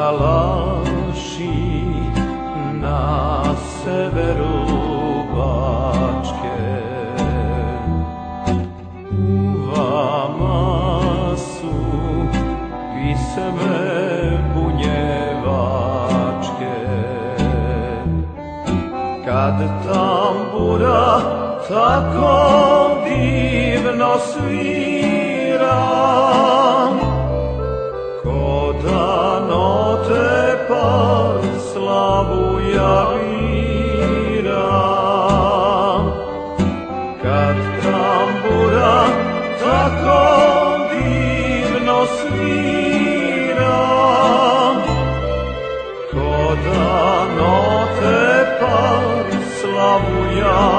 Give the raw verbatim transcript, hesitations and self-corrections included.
salaši na severu Bačke. U vama su pisme bunjevačke, kad tambura tako divno svira, ko da note par slavu javira. Kad tambura tako divno svira, ko da note par slavu javira.